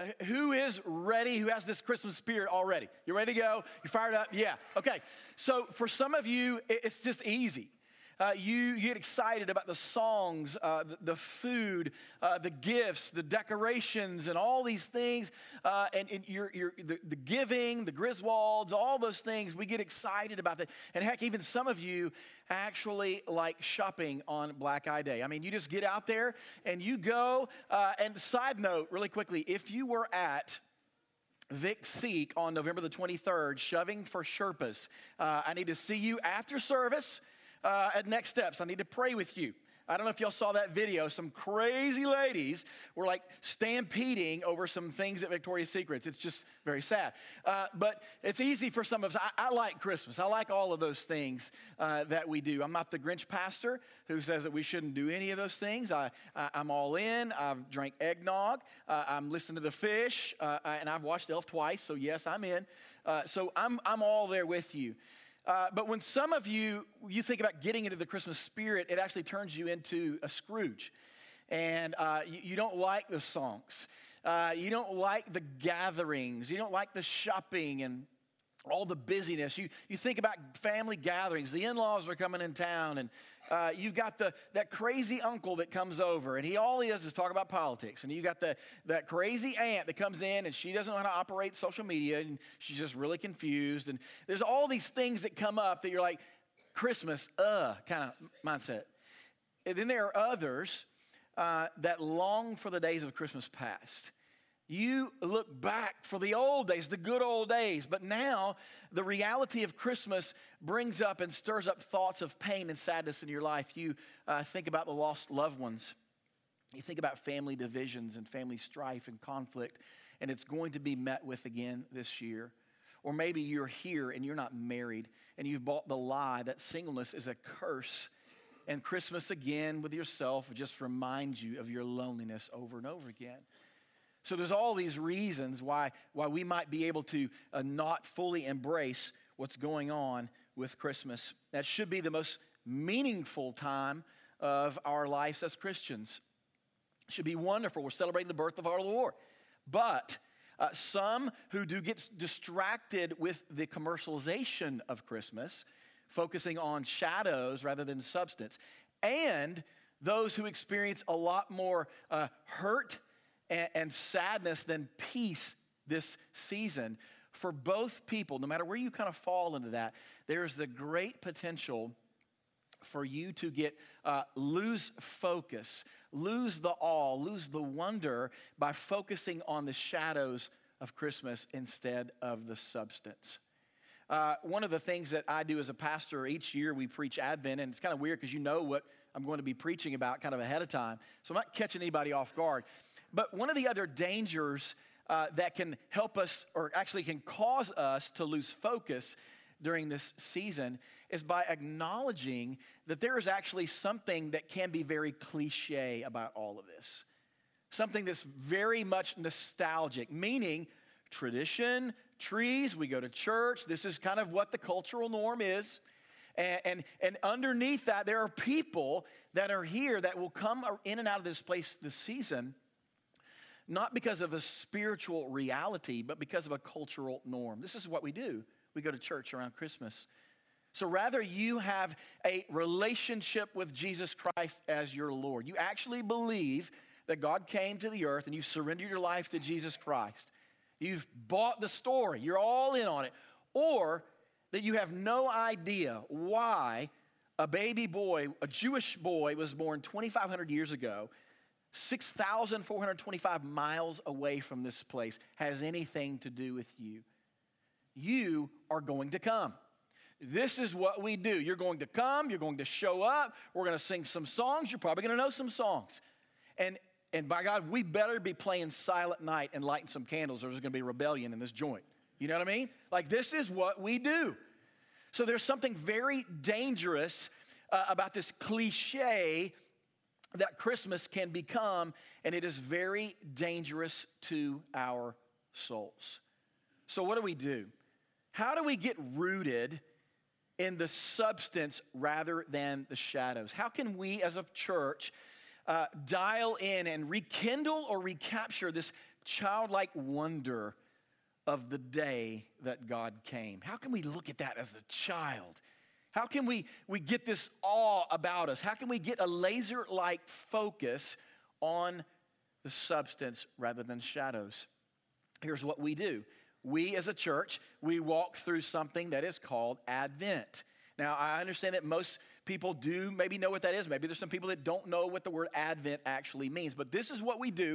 who is ready, who has this Christmas spirit already? You ready to go? You fired up? Yeah. Okay. So for some of you, it's just easy. You get excited about the songs, the food, the gifts, the decorations, and all these things, and the giving, the Griswolds, all those things. We get excited about that. And heck, even some of you actually like shopping on Black Eye Day. I mean, you just get out there and you go. And side note, really quickly, if you were at Vic Seek on November the 23rd, shoving for Sherpas, I need to see you after service. At Next Steps, I need to pray with you. I don't know if y'all saw that video. Some crazy ladies were like stampeding over some things at Victoria's Secrets. It's just very sad. But it's easy for some of us. I like Christmas. I like all of those things that we do. I'm not the Grinch pastor who says that we shouldn't do any of those things. I'm all in. I've drank eggnog. I'm listening to the fish. And I've watched Elf twice. So yes, I'm in. So I'm all there with you. But when some of you think about getting into the Christmas spirit, it actually turns you into a Scrooge. And you don't like the songs. You don't like the gatherings. You don't like the shopping and all the busyness. You think about family gatherings. The in-laws are coming in town, and you've got that crazy uncle that comes over, and all he does is talk about politics. And you got that crazy aunt that comes in, and she doesn't know how to operate social media, and she's just really confused. And there's all these things that come up that you're like, Christmas, kind of mindset. And then there are others that long for the days of Christmas past. You look back for the old days, the good old days, but now the reality of Christmas brings up and stirs up thoughts of pain and sadness in your life. You think about the lost loved ones. You think about family divisions and family strife and conflict, and it's going to be met with again this year. Or maybe you're here and you're not married, and you've bought the lie that singleness is a curse, and Christmas again with yourself just reminds you of your loneliness over and over again. So there's all these reasons why we might be able to not fully embrace what's going on with Christmas. That should be the most meaningful time of our lives as Christians. It should be wonderful. We're celebrating the birth of our Lord. But some who do get distracted with the commercialization of Christmas, focusing on shadows rather than substance, and those who experience a lot more hurt and sadness than peace this season. For both people, no matter where you kind of fall into that, there's the great potential for you to lose focus, lose the awe, lose the wonder by focusing on the shadows of Christmas instead of the substance. One of the things that I do as a pastor, each year we preach Advent, and it's kind of weird because you know what I'm going to be preaching about kind of ahead of time, so I'm not catching anybody off guard. But one of the other dangers that can help us, or actually can cause us to lose focus during this season, is by acknowledging that there is actually something that can be very cliche about all of this. Something that's very much nostalgic, meaning tradition, trees, we go to church, this is kind of what the cultural norm is. And underneath that, there are people that are here that will come in and out of this place this season, not because of a spiritual reality, but because of a cultural norm. This is what we do. We go to church around Christmas. So rather you have a relationship with Jesus Christ as your Lord. You actually believe that God came to the earth and you surrendered your life to Jesus Christ. You've bought the story. You're all in on it. Or that you have no idea why a baby boy, a Jewish boy, was born 2,500 years ago, 6,425 miles away from this place, has anything to do with you. You are going to come. This is what we do. You're going to come. You're going to show up. We're going to sing some songs. You're probably going to know some songs. And by God, we better be playing Silent Night and lighting some candles, or there's going to be rebellion in this joint. You know what I mean? Like, this is what we do. So there's something very dangerous about this cliche that Christmas can become, and it is very dangerous to our souls. So what do? How do we get rooted in the substance rather than the shadows? How can we as a church dial in and rekindle or recapture this childlike wonder of the day that God came? How can we look at that as a child? How can we get this awe about us? How can we get a laser-like focus on the substance rather than shadows? Here's what we do. We as a church, we walk through something that is called Advent. Now, I understand that most people do maybe know what that is. Maybe there's some people that don't know what the word Advent actually means. But this is what we do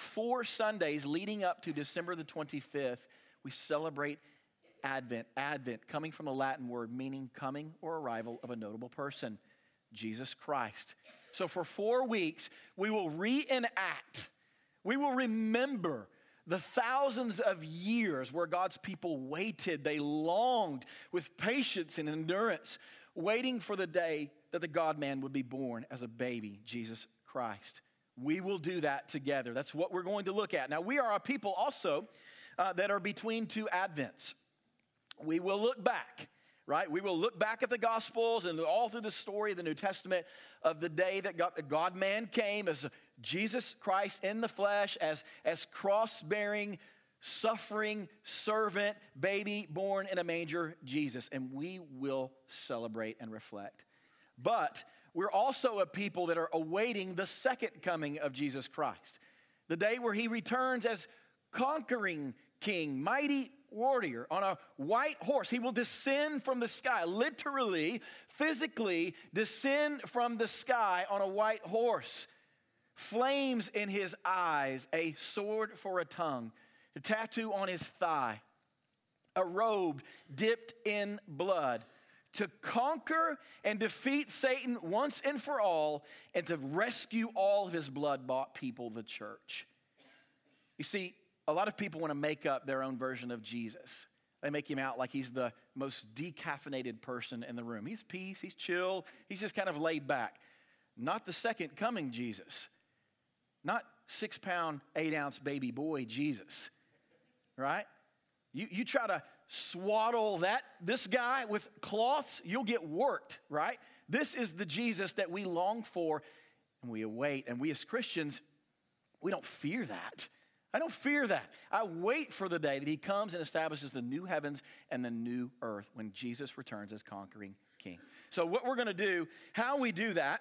4 Sundays leading up to December the 25th. We celebrate Advent. Advent, coming from the Latin word meaning coming or arrival of a notable person, Jesus Christ. So for 4 weeks, we will reenact, we will remember the thousands of years where God's people waited. They longed with patience and endurance, waiting for the day that the God-man would be born as a baby, Jesus Christ. We will do that together. That's what we're going to look at. Now, we are a people also that are between 2 Advents. We will look back, right? We will look back at the Gospels and all through the story of the New Testament of the day that the God-man came as Jesus Christ in the flesh, as cross-bearing, suffering servant, baby born in a manger, Jesus. And we will celebrate and reflect. But we're also a people that are awaiting the second coming of Jesus Christ, the day where he returns as conquering king, mighty warrior on a white horse. He will descend from the sky, literally, physically descend from the sky on a white horse. Flames in his eyes, a sword for a tongue, a tattoo on his thigh, a robe dipped in blood, to conquer and defeat Satan once and for all, and to rescue all of his blood-bought people, the church. You see, a lot of people want to make up their own version of Jesus. They make him out like he's the most decaffeinated person in the room. He's peace, he's chill, he's just kind of laid back. Not the second coming Jesus. Not 6-pound, 8-ounce baby boy Jesus, right? You try to swaddle this guy with cloths, you'll get worked, right? This is the Jesus that we long for and we await. And we as Christians, we don't fear that. I don't fear that. I wait for the day that he comes and establishes the new heavens and the new earth when Jesus returns as conquering king. So what we're going to do, how we do that,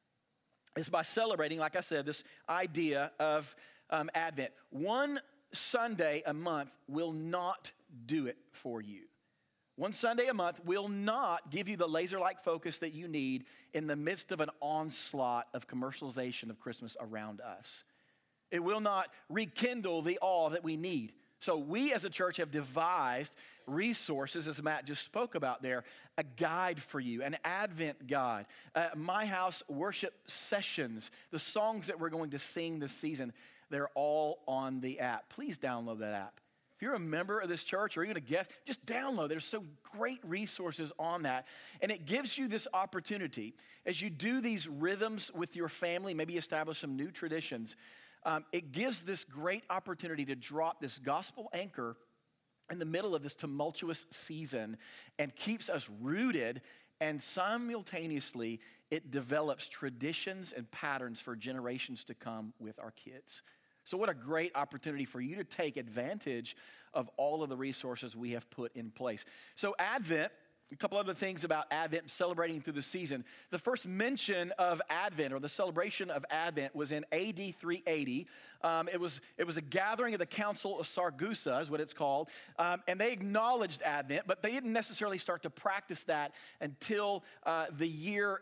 is by celebrating, like I said, this idea of Advent. 1 Sunday a month will not do it for you. 1 Sunday a month will not give you the laser-like focus that you need in the midst of an onslaught of commercialization of Christmas around us. It will not rekindle the awe that we need. So we as a church have devised resources, as Matt just spoke about there, a guide for you, an Advent guide, My House worship sessions, the songs that we're going to sing this season, they're all on the app. Please download that app. If you're a member of this church or even a guest, just download. There's so great resources on that. And it gives you this opportunity as you do these rhythms with your family, maybe establish some new traditions. It gives this great opportunity to drop this gospel anchor in the middle of this tumultuous season and keeps us rooted, and simultaneously it develops traditions and patterns for generations to come with our kids. So what a great opportunity for you to take advantage of all of the resources we have put in place. So Advent, a couple other things about Advent, celebrating through the season. The first mention of Advent, or the celebration of Advent, was in AD 380. It was a gathering of the Council of Saragossa, is what it's called. And they acknowledged Advent, but they didn't necessarily start to practice that until the year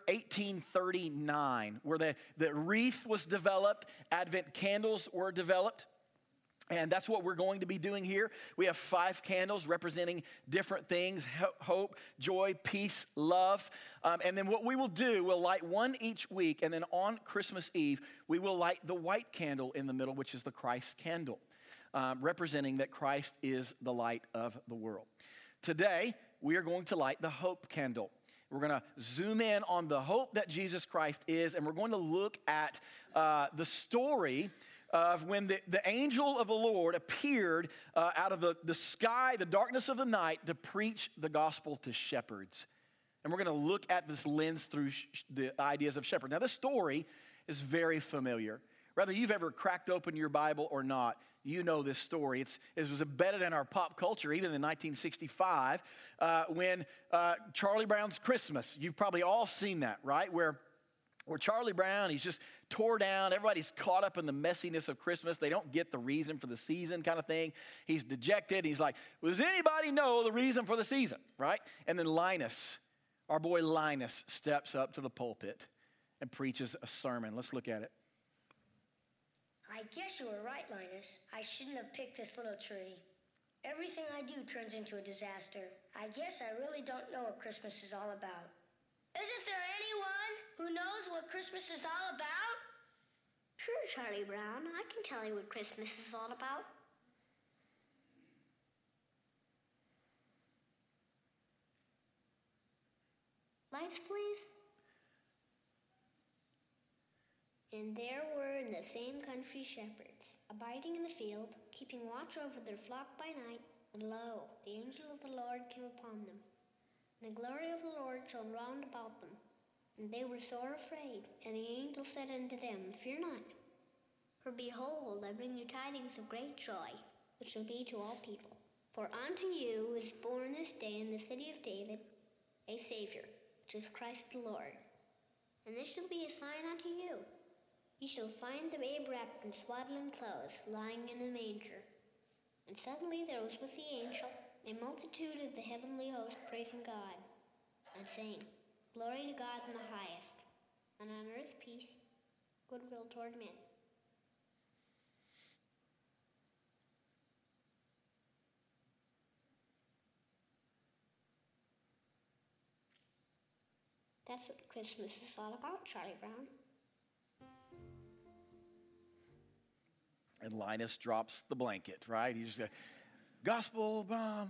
1839, where the wreath was developed, Advent candles were developed. And that's what we're going to be doing here. We have 5 candles representing different things: hope, joy, peace, love. And then what we will do, we'll light one each week. And then on Christmas Eve, we will light the white candle in the middle, which is the Christ candle, representing that Christ is the light of the world. Today, we are going to light the hope candle. We're going to zoom in on the hope that Jesus Christ is, and we're going to look at the story of when the angel of the Lord appeared out of the sky, the darkness of the night, to preach the gospel to shepherds. And we're going to look at this lens through the ideas of shepherd. Now, this story is very familiar. Whether you've ever cracked open your Bible or not, you know this story. It was embedded in our pop culture, even in 1965, when Charlie Brown's Christmas. You've probably all seen that, right? Where Charlie Brown, he's just tore down. Everybody's caught up in the messiness of Christmas. They don't get the reason for the season kind of thing. He's dejected. He's like, well, does anybody know the reason for the season, right? And then Linus, our boy Linus, steps up to the pulpit and preaches a sermon. Let's look at it. I guess you were right, Linus. I shouldn't have picked this little tree. Everything I do turns into a disaster. I guess I really don't know what Christmas is all about. Isn't there anyone who knows what Christmas is all about? Sure, Charlie Brown. I can tell you what Christmas is all about. Lights, please. And there were in the same country shepherds, abiding in the field, keeping watch over their flock by night. And lo, the angel of the Lord came upon them. And the glory of the Lord shone round about them. And they were sore afraid. And the angel said unto them, Fear not. For behold, I bring you tidings of great joy, which shall be to all people. For unto you is born this day in the city of David a Savior, which is Christ the Lord. And this shall be a sign unto you. You shall find the babe wrapped in swaddling clothes, lying in a manger. And suddenly there was with the angel a multitude of the heavenly host praising God, and saying, Glory to God in the highest, and on earth peace, goodwill toward men. That's what Christmas is all about, Charlie Brown. And Linus drops the blanket, right? He just goes, gospel bomb.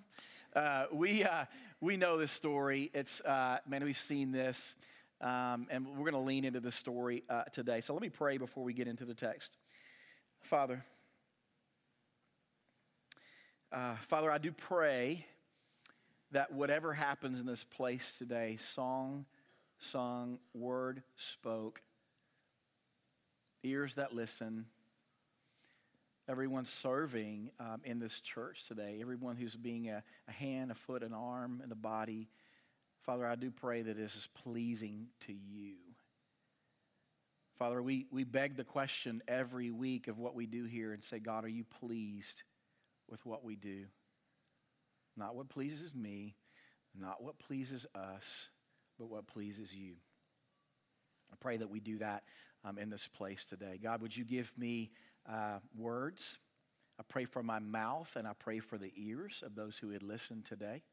We know this story. It's, man, we've seen this, and we're going to lean into this story today. So let me pray before we get into the text. Father, I do pray that whatever happens in this place today, song sung, word spoke, ears that listen, everyone serving in this church today, everyone who's being a hand, a foot, an arm, and the body, Father, I do pray that this is pleasing to you. Father, we beg the question every week of what we do here and say, God, are you pleased with what we do? Not what pleases me, not what pleases us, but what pleases you. I pray that we do that in this place today. God, would you give me words? I pray for my mouth, and I pray for the ears of those who would listen today.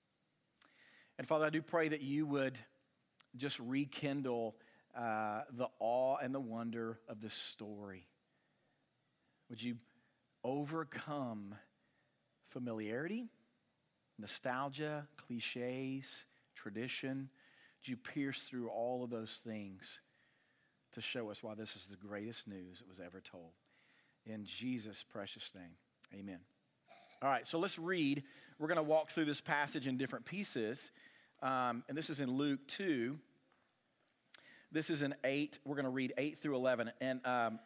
And Father, I do pray that you would just rekindle the awe and the wonder of this story. Would you overcome familiarity, nostalgia, cliches, tradition? Would you pierce through all of those things to show us why this is the greatest news that was ever told? In Jesus' precious name, amen. All right, so let's read. We're going to walk through this passage in different pieces. And this is in Luke 2. This is in 8. We're going to read 8 through 11. And I'm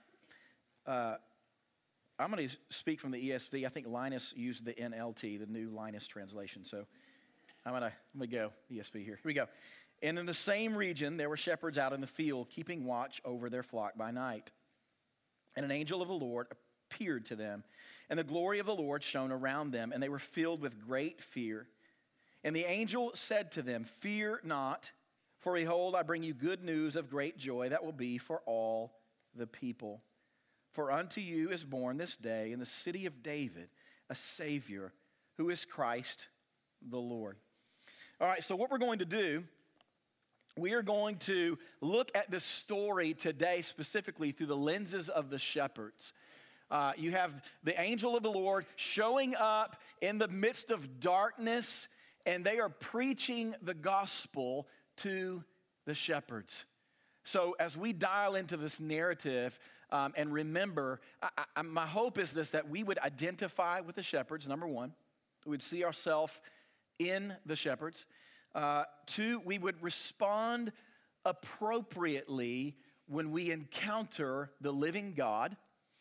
going to speak from the ESV. I think Linus used the NLT, the New Linus Translation. So I'm going to go ESV here. Here we go. And in the same region, there were shepherds out in the field, keeping watch over their flock by night. And an angel of the Lord appeared to them, and the glory of the Lord shone around them, and they were filled with great fear. And the angel said to them, Fear not, for behold, I bring you good news of great joy that will be for all the people. For unto you is born this day in the city of David a Savior, who is Christ the Lord. All right, so what we're going to do, we are going to look at this story today specifically through the lenses of the shepherds. You have the angel of the Lord showing up in the midst of darkness, and they are preaching the gospel to the shepherds. So as we dial into this narrative and remember, my hope is this, that we would identify with the shepherds, number one. We would see ourselves in the shepherds. Two, we would respond appropriately when we encounter the living God.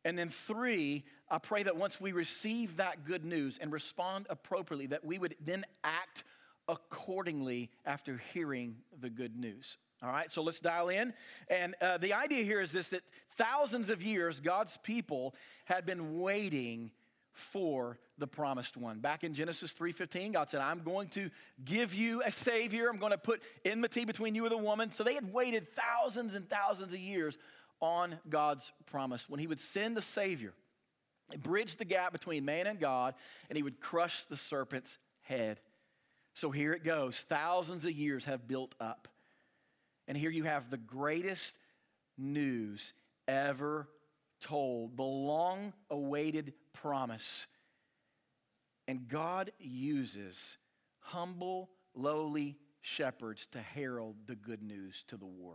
And then 3, I pray that once we receive that good news and respond appropriately, that we would then act accordingly after hearing the good news. All right, so let's dial in. And the idea here is this, that thousands of years, God's people had been waiting for the promised one. Back in Genesis 3:15, God said, I'm going to give you a Savior. I'm going to put enmity between you and the woman. So they had waited thousands and thousands of years on God's promise when he would send a Savior, bridge the gap between man and God, and he would crush the serpent's head. So here it goes. Thousands of years have built up. And here you have the greatest news ever told, the long-awaited promise. And God uses humble, lowly shepherds to herald the good news to the world.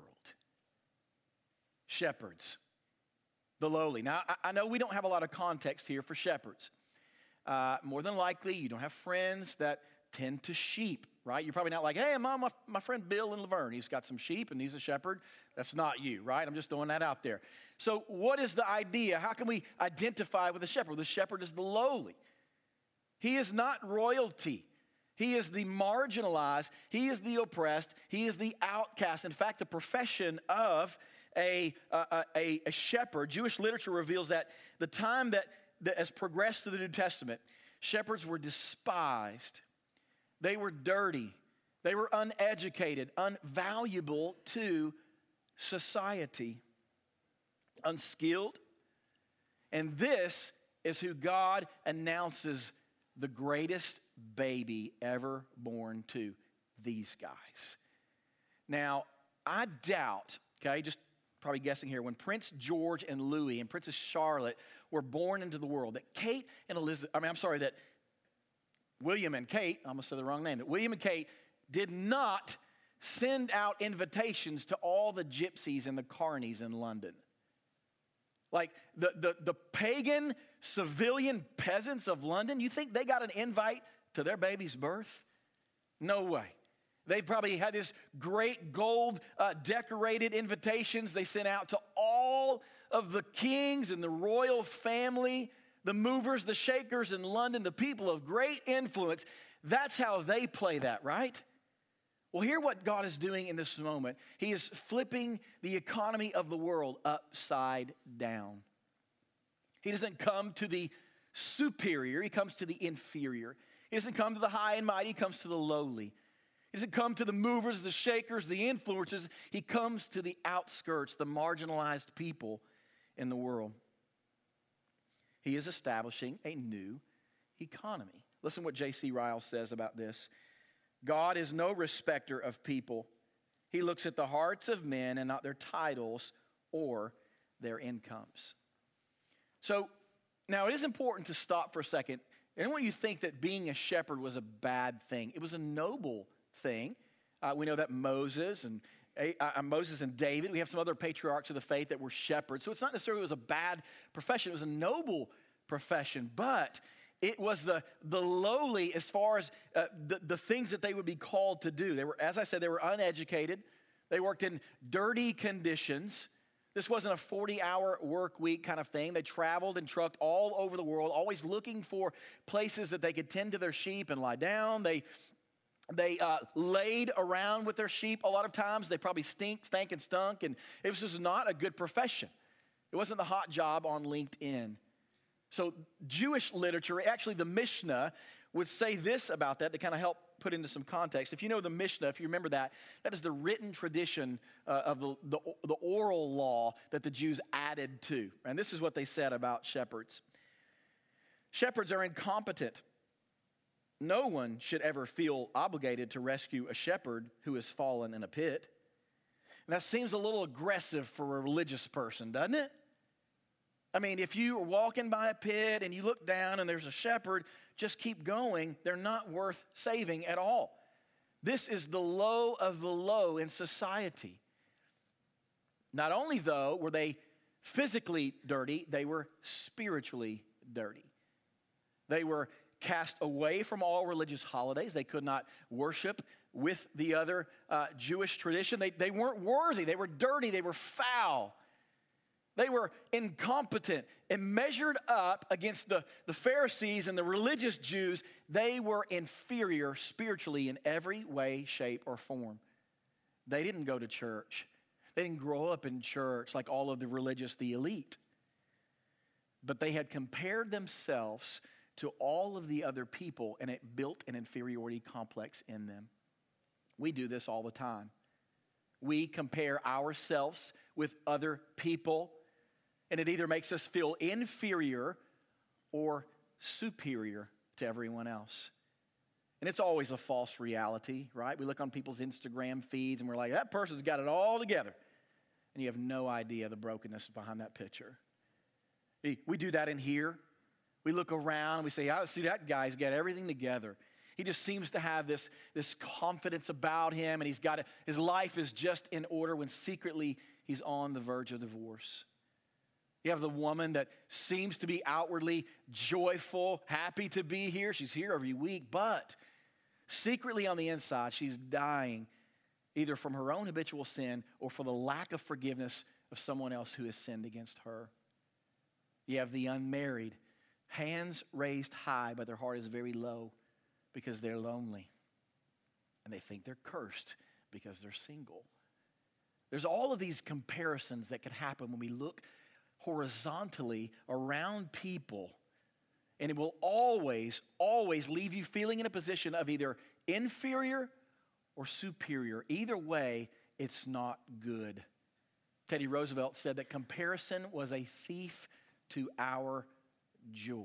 Shepherds, the lowly. Now, I know we don't have a lot of context here for shepherds. More than likely, you don't have friends that tend to sheep, right? You're probably not like, hey, my friend Bill in Laverne, he's got some sheep and he's a shepherd. That's not you, right? I'm just throwing that out there. So what is the idea? How can we identify with a shepherd? The shepherd is the lowly. He is not royalty. He is the marginalized. He is the oppressed. He is the outcast. In fact, the profession of a shepherd, Jewish literature reveals that the time that has progressed through the New Testament, shepherds were despised. They were dirty. They were uneducated, unvaluable to society, unskilled. And this is who God announces the greatest baby ever born to, these guys. Now, I doubt, okay, just probably guessing here, when Prince George and Louis and Princess Charlotte were born into the world, that William and Kate, I almost said the wrong name, that William and Kate did not send out invitations to all the gypsies and the carnies in London. Like the pagan civilian peasants of London, you think they got an invite to their baby's birth? No way. They probably had this great gold decorated invitations they sent out to all of the kings and the royal family, the movers, the shakers in London, the people of great influence. That's how they play that, right? Well, hear what God is doing in this moment. He is flipping the economy of the world upside down. He doesn't come to the superior, he comes to the inferior. He doesn't come to the high and mighty, he comes to the lowly. He doesn't come to the movers, the shakers, the influencers. He comes to the outskirts, the marginalized people in the world. He is establishing a new economy. Listen what J.C. Ryle says about this. God is no respecter of people. He looks at the hearts of men and not their titles or their incomes. So now it is important to stop for a second. I don't want you to think that being a shepherd was a bad thing. It was a noble thing. We know that Moses and David, we have some other patriarchs of the faith that were shepherds. So it's not necessarily it was a bad profession. It was a noble profession, but it was the lowly as far as the things that they would be called to do. They were, as I said, they were uneducated. They worked in dirty conditions. This wasn't a 40-hour work week kind of thing. They traveled and trucked all over the world, always looking for places that they could tend to their sheep and lie down. They laid around with their sheep a lot of times. They probably stank and stunk, and it was just not a good profession. It wasn't the hot job on LinkedIn. So Jewish literature, actually the Mishnah, would say this about that to kind of help put into some context. If you know the Mishnah, if you remember that is the written tradition of the oral law that the Jews added to. And this is what they said about shepherds. Shepherds are incompetent. No one should ever feel obligated to rescue a shepherd who has fallen in a pit. And that seems a little aggressive for a religious person, doesn't it? I mean, if you are walking by a pit and you look down and there's a shepherd, just keep going. They're not worth saving at all. This is the low of the low in society. Not only, though, were they physically dirty, they were spiritually dirty. They were cast away from all religious holidays. They could not worship with the other Jewish tradition. They weren't worthy. They were dirty. They were foul. They were incompetent and measured up against the Pharisees and the religious Jews. They were inferior spiritually in every way, shape, or form. They didn't go to church. They didn't grow up in church like all of the religious, the elite. But they had compared themselves to all of the other people, and it built an inferiority complex in them. We do this all the time. We compare ourselves with other people, and it either makes us feel inferior or superior to everyone else. And it's always a false reality, right? We look on people's Instagram feeds and we're like, that person's got it all together. And you have no idea the brokenness behind that picture. We do that in here. We look around and we say, see, that guy's got everything together. He just seems to have this confidence about him, and his life is just in order, when secretly he's on the verge of divorce. You have the woman that seems to be outwardly joyful, happy to be here. She's here every week, but secretly on the inside, she's dying either from her own habitual sin or for the lack of forgiveness of someone else who has sinned against her. You have the unmarried, hands raised high, but their heart is very low because they're lonely. And they think they're cursed because they're single. There's all of these comparisons that can happen when we look horizontally around people. And it will always, always leave you feeling in a position of either inferior or superior. Either way, it's not good. Teddy Roosevelt said that comparison was a thief to our joy.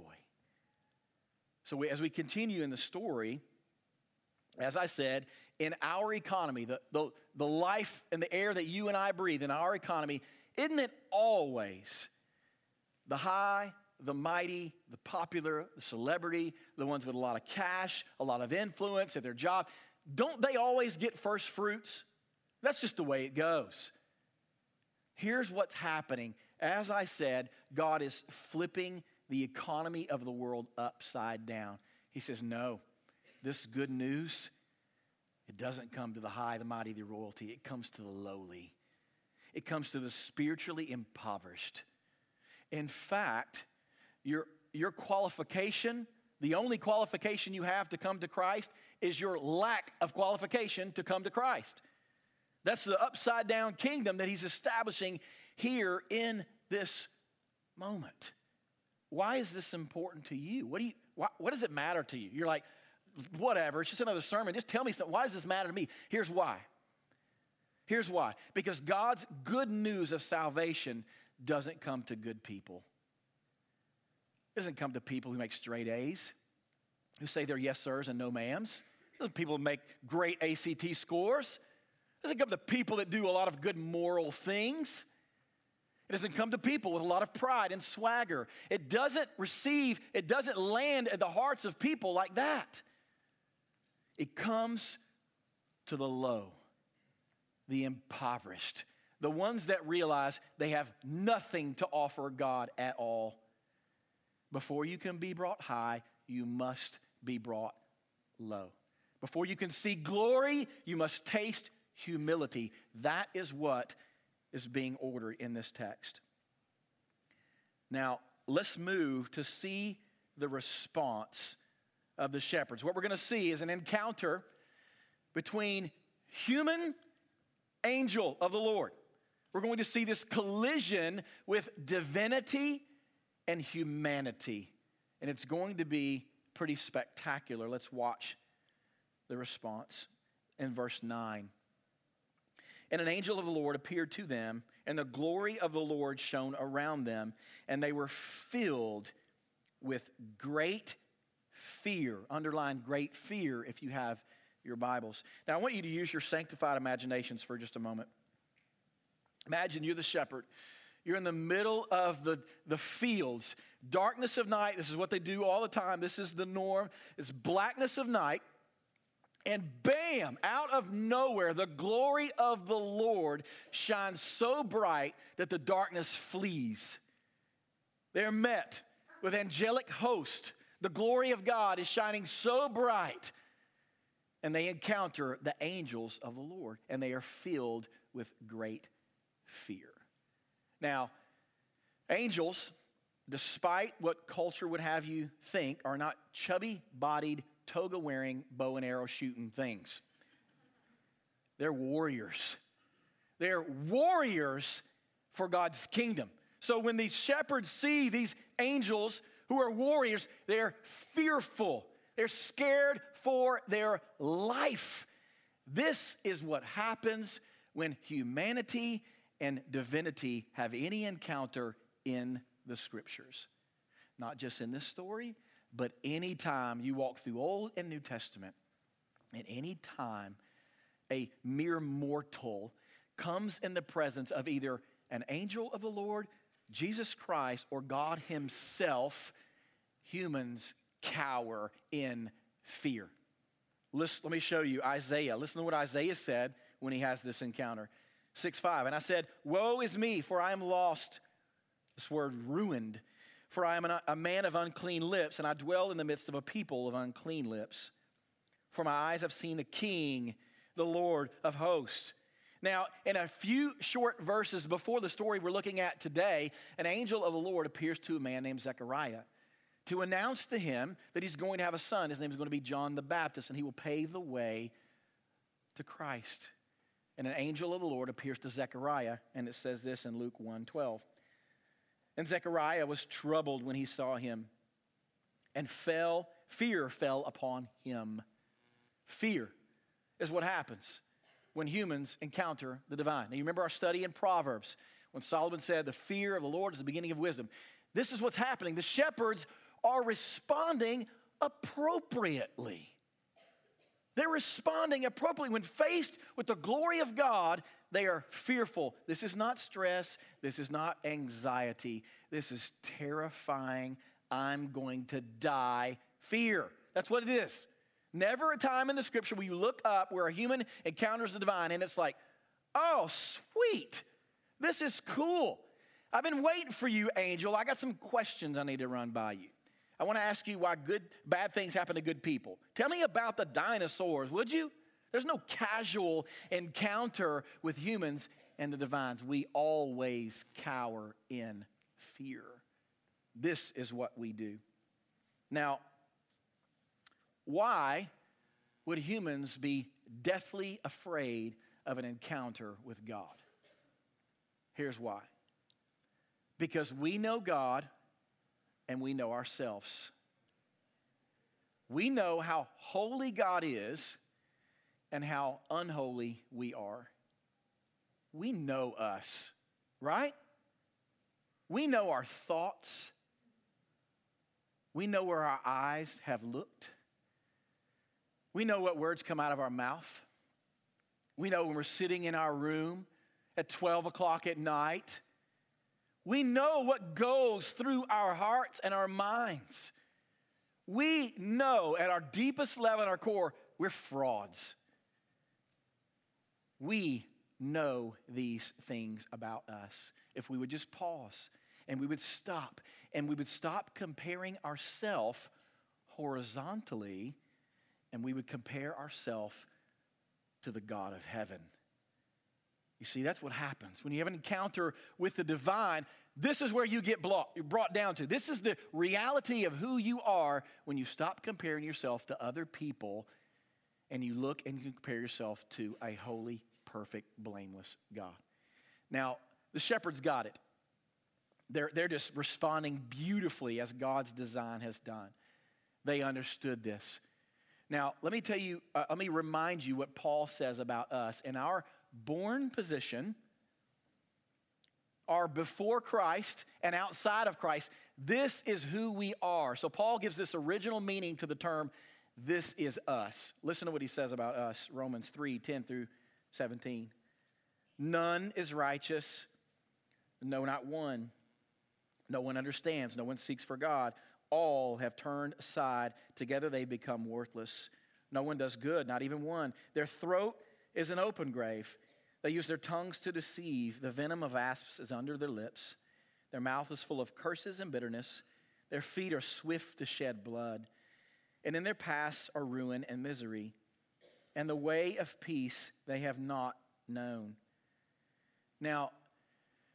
So as we continue in the story, as I said, in our economy, the life and the air that you and I breathe in our economy, isn't it always the high, the mighty, the popular, the celebrity, the ones with a lot of cash, a lot of influence at their job? Don't they always get first fruits? That's just the way it goes. Here's what's happening. As I said, God is flipping the economy of the world upside down. He says, no, this good news, it doesn't come to the high, the mighty, the royalty. It comes to the lowly. It comes to the spiritually impoverished. In fact, your qualification, the only qualification you have to come to Christ is your lack of qualification to come to Christ. That's the upside down kingdom that he's establishing here in this moment. Why is this important to you? What does it matter to you? You're like, whatever, it's just another sermon. Just tell me something. Why does this matter to me? Here's why. Here's why. Because God's good news of salvation doesn't come to good people. It doesn't come to people who make straight A's, who say they're yes sirs and no ma'ams. It doesn't people who make great ACT scores. It doesn't come to people that do a lot of good moral things. It doesn't come to people with a lot of pride and swagger. It doesn't land at the hearts of people like that. It comes to the low, the impoverished, the ones that realize they have nothing to offer God at all. Before you can be brought high, you must be brought low. Before you can see glory, you must taste humility. That is what is being ordered in this text. Now, let's move to see the response of the shepherds. What we're going to see is an encounter between human angel of the Lord. We're going to see this collision with divinity and humanity. And it's going to be pretty spectacular. Let's watch the response in verse 9. And an angel of the Lord appeared to them, and the glory of the Lord shone around them, and they were filled with great fear. Underline great fear if you have your Bibles. Now, I want you to use your sanctified imaginations for just a moment. Imagine you're the shepherd. You're in the middle of the fields. Darkness of night. This is what they do all the time. This is the norm. It's blackness of night. And bam, out of nowhere, the glory of the Lord shines so bright that the darkness flees. They're met with angelic host. The glory of God is shining so bright. And they encounter the angels of the Lord, and they are filled with great fear. Now, Angels, despite what culture would have you think, are not chubby-bodied, toga-wearing, bow and arrow shooting things. They're warriors. They're warriors for God's kingdom. So when these shepherds see these angels who are warriors, they're fearful. They're scared for their life. This is what happens when humanity and divinity have any encounter in the Scriptures. Not just in this story, but any time you walk through Old and New Testament, and any time a mere mortal comes in the presence of either an angel of the Lord, Jesus Christ, or God himself, humans cower in fear. Let me show you Isaiah. Listen to what Isaiah said when he has this encounter. 6:5, and I said, woe is me, for I am lost. This word ruined. For I am a man of unclean lips, and I dwell in the midst of a people of unclean lips. For my eyes have seen the King, the Lord of hosts. Now, in a few short verses before the story we're looking at today, an angel of the Lord appears to a man named Zechariah to announce to him that he's going to have a son. His name is going to be John the Baptist, and he will pave the way to Christ. And an angel of the Lord appears to Zechariah, and it says this in Luke 1:12. And Zechariah was troubled when he saw him, and fear fell upon him. Fear is what happens when humans encounter the divine. Now, you remember our study in Proverbs when Solomon said, the fear of the Lord is the beginning of wisdom. This is what's happening. The shepherds are responding appropriately. They're responding appropriately. When faced with the glory of God, they are fearful. This is not stress. This is not anxiety. This is terrifying, I'm going to die fear. That's what it is. Never a time in the Scripture where you look up where a human encounters the divine and it's like, oh, sweet. This is cool. I've been waiting for you, angel. I got some questions I need to run by you. I want to ask you why bad things happen to good people. Tell me about the dinosaurs, would you? There's no casual encounter with humans and the divines. We always cower in fear. This is what we do. Now, why would humans be deathly afraid of an encounter with God? Here's why. Because we know God and we know ourselves. We know how holy God is and how unholy we are. We know us, right? We know our thoughts. We know where our eyes have looked. We know what words come out of our mouth. We know when we're sitting in our room at 12 o'clock at night. We know what goes through our hearts and our minds. We know at our deepest level, at our core, we're frauds. We know these things about us. If we would just pause and we would stop comparing ourselves horizontally, and we would compare ourselves to the God of heaven. You see, that's what happens. When you have an encounter with the divine, this is where you get brought down to. This is the reality of who you are when you stop comparing yourself to other people and you look and you compare yourself to a holy, perfect, blameless God. Now, the shepherds got it. They're just responding beautifully as God's design has done. They understood this. Now, let me remind you what Paul says about us. In our born position, are before Christ and outside of Christ, this is who we are. So Paul gives this original meaning to the term, this is us. Listen to what he says about us, Romans 3:10 through 17. None is righteous, no, not one. No one understands, no one seeks for God. All have turned aside. Together they become worthless. No one does good, not even one. Their throat is an open grave. They use their tongues to deceive. The venom of asps is under their lips. Their mouth is full of curses and bitterness. Their feet are swift to shed blood. And in their paths are ruin and misery. And the way of peace they have not known. Now,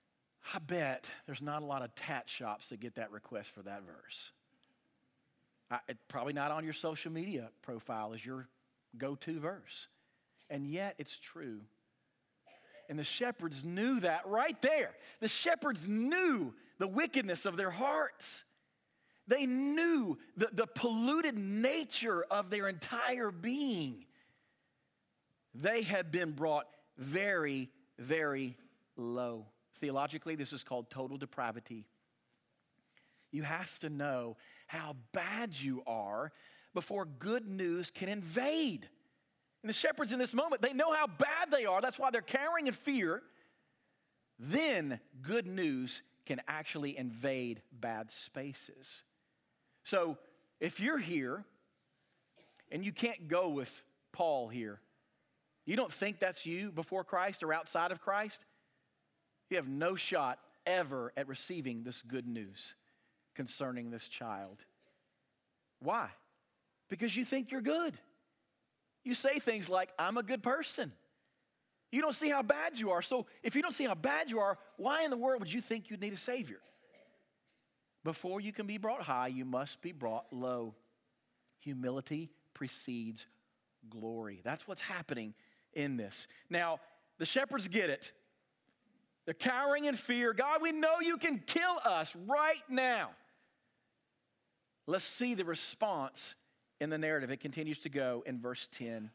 I bet there's not a lot of tat shops that get that request for that verse. Probably not on your social media profile as your go-to verse. And yet it's true. And the shepherds knew that right there. The shepherds knew the wickedness of their hearts. They knew the polluted nature of their entire being. They had been brought very, very low. Theologically, this is called total depravity. You have to know how bad you are before good news can invade. And the shepherds in this moment, they know how bad they are. That's why they're cowering in fear. Then good news can actually invade bad spaces. So if you're here and you can't go with Paul here, you don't think that's you before Christ or outside of Christ, you have no shot ever at receiving this good news concerning this child. Why? Because you think you're good. You say things like, I'm a good person. You don't see how bad you are. So if you don't see how bad you are, why in the world would you think you'd need a Savior? Before you can be brought high, you must be brought low. Humility precedes glory. That's what's happening in this. Now, the shepherds get it. They're cowering in fear. God, we know you can kill us right now. Let's see the response in the narrative. It continues to go in verse 10.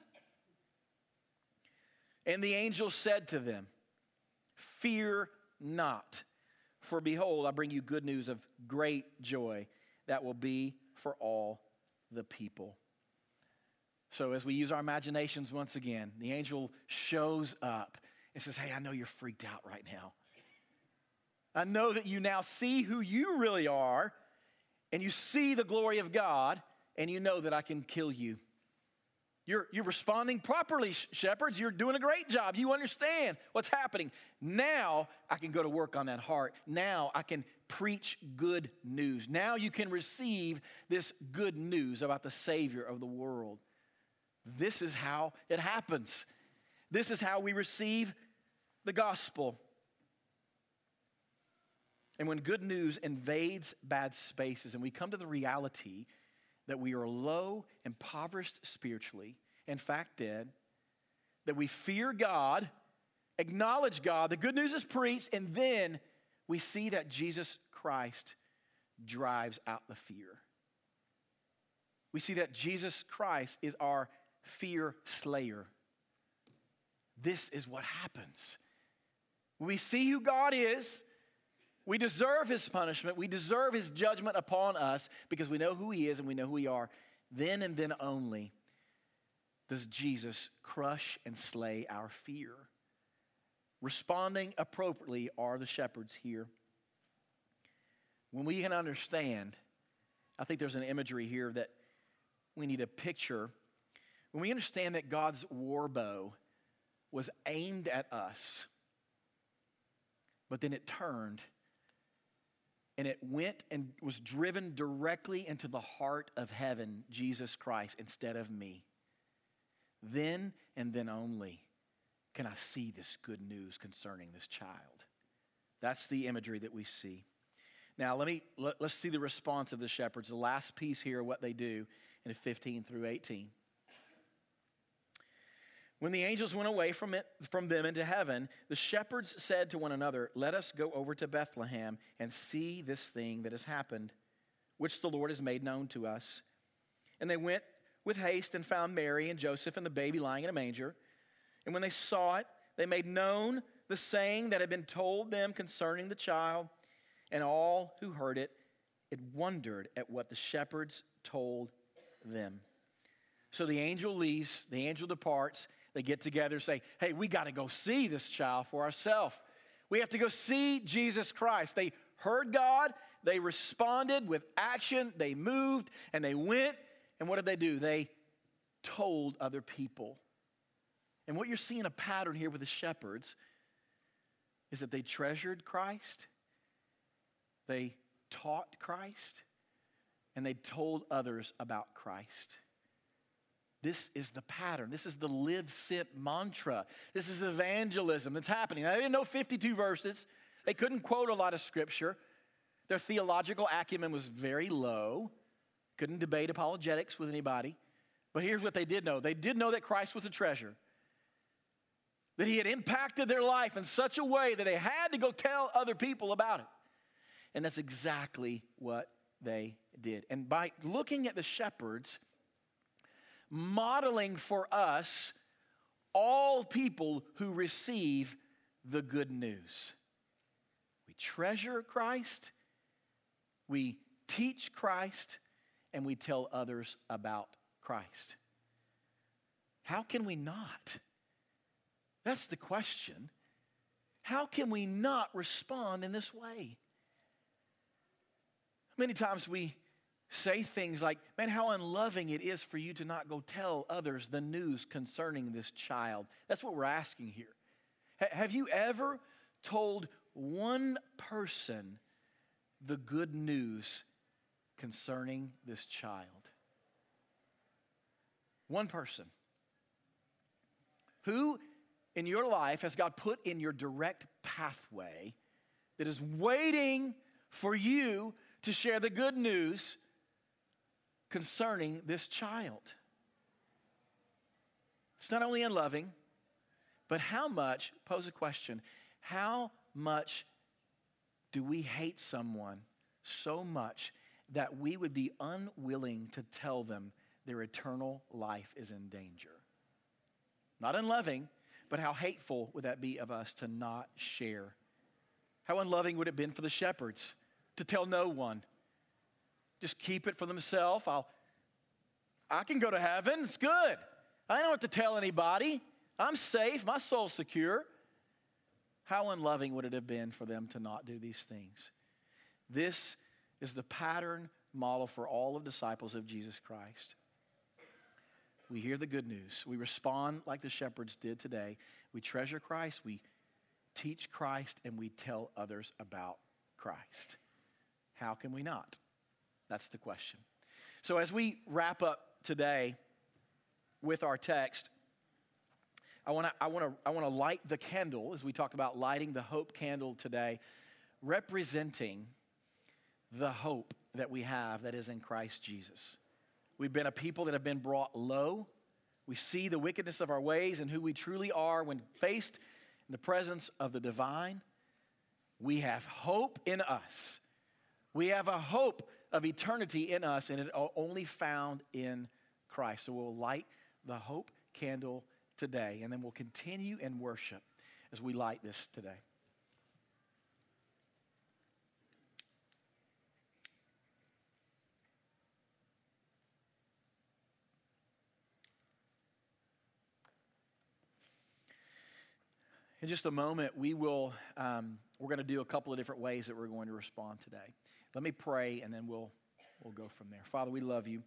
And the angel said to them, fear not, for behold, I bring you good news of great joy that will be for all the people. So as we use our imaginations once again, the angel shows up and says, hey, I know you're freaked out right now. I know that you now see who you really are, and you see the glory of God, and you know that I can kill you. You're responding properly, shepherds. You're doing a great job. You understand what's happening. Now I can go to work on that heart. Now I can preach good news. Now you can receive this good news about the Savior of the world. This is how it happens. This is how we receive the gospel. And when good news invades bad spaces and we come to the reality that we are low, impoverished spiritually, in fact dead, that we fear God, acknowledge God, the good news is preached, and then we see that Jesus Christ drives out the fear. We see that Jesus Christ is our fear slayer. This is what happens. We see who God is. We deserve his punishment. We deserve his judgment upon us because we know who he is and we know who we are. Then and then only does Jesus crush and slay our fear. Responding appropriately are the shepherds here. When we can understand, I think there's an imagery here that we need to picture. When we understand that God's war bow was aimed at us, but then it turned and it went and was driven directly into the heart of heaven, Jesus Christ, instead of me. Then and then only can I see this good news concerning this child. That's the imagery that we see. Now, let's see the response of the shepherds. The last piece here, what they do in 15 through 18. When the angels went away from them into heaven, the shepherds said to one another, let us go over to Bethlehem and see this thing that has happened, which the Lord has made known to us. And they went with haste and found Mary and Joseph and the baby lying in a manger. And when they saw it, they made known the saying that had been told them concerning the child. And all who heard it wondered at what the shepherds told them. So the angel leaves, the angel departs. They get together and say, hey, we got to go see this child for ourselves. We have to go see Jesus Christ. They heard God. They responded with action. They moved and they went. And what did they do? They told other people. And what you're seeing a pattern here with the shepherds is that they treasured Christ. They taught Christ. And they told others about Christ. This is the pattern. This is the live sent mantra. This is evangelism that's happening. Now, they didn't know 52 verses. They couldn't quote a lot of scripture. Their theological acumen was very low. Couldn't debate apologetics with anybody. But here's what they did know. They did know that Christ was a treasure. That he had impacted their life in such a way that they had to go tell other people about it. And that's exactly what they did. And by looking at the shepherds, modeling for us all people who receive the good news. We treasure Christ, we teach Christ, and we tell others about Christ. How can we not? That's the question. How can we not respond in this way? Many times we say things like, man, how unloving it is for you to not go tell others the news concerning this child. That's what we're asking here. Have you ever told one person the good news concerning this child? One person. Who in your life has God put in your direct pathway that is waiting for you to share the good news concerning this child? It's not only unloving, but how much, pose a question, how much do we hate someone so much that we would be unwilling to tell them their eternal life is in danger? Not unloving, but how hateful would that be of us to not share? How unloving would it have been for the shepherds to tell no one? Just keep it for themselves. I can go to heaven. It's good. I don't have to tell anybody. I'm safe. My soul's secure. How unloving would it have been for them to not do these things? This is the pattern model for all of disciples of Jesus Christ. We hear the good news. We respond like the shepherds did today. We treasure Christ, we teach Christ, and we tell others about Christ. How can we not? That's the question. So as we wrap up today with our text, I want to light the candle, as we talked about lighting the hope candle today, representing the hope that we have that is in Christ Jesus. We've been a people that have been brought low. We see the wickedness of our ways and who we truly are when faced in the presence of the divine. We have hope in us. We have a hope of eternity in us, and it only found in Christ. So we'll light the hope candle today, and then we'll continue in worship as we light this today. In just a moment, we're going to do a couple of different ways that we're going to respond today. Let me pray, and then we'll go from there. Father, we love you.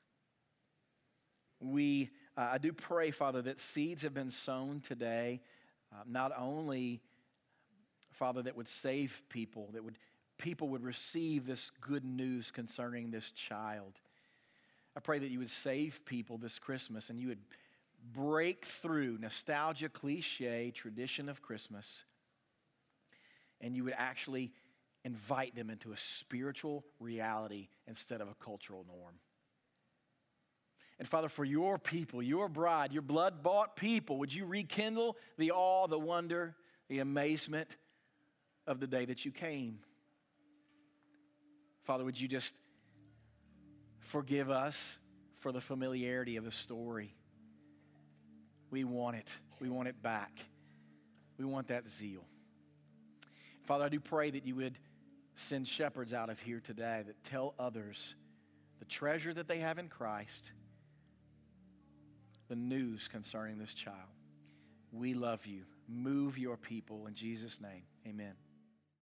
I do pray, Father, that seeds have been sown today, not only, Father, that would save people, people would receive this good news concerning this child. I pray that you would save people this Christmas, and you would break through nostalgia, cliche, tradition of Christmas, and you would actually invite them into a spiritual reality instead of a cultural norm. And Father, for your people, your bride, your blood-bought people, would you rekindle the awe, the wonder, the amazement of the day that you came? Father, would you just forgive us for the familiarity of the story? We want it. We want it back. We want that zeal. Father, I do pray that you would send shepherds out of here today that tell others the treasure that they have in Christ, the news concerning this child. We love you. Move your people in Jesus' name. Amen.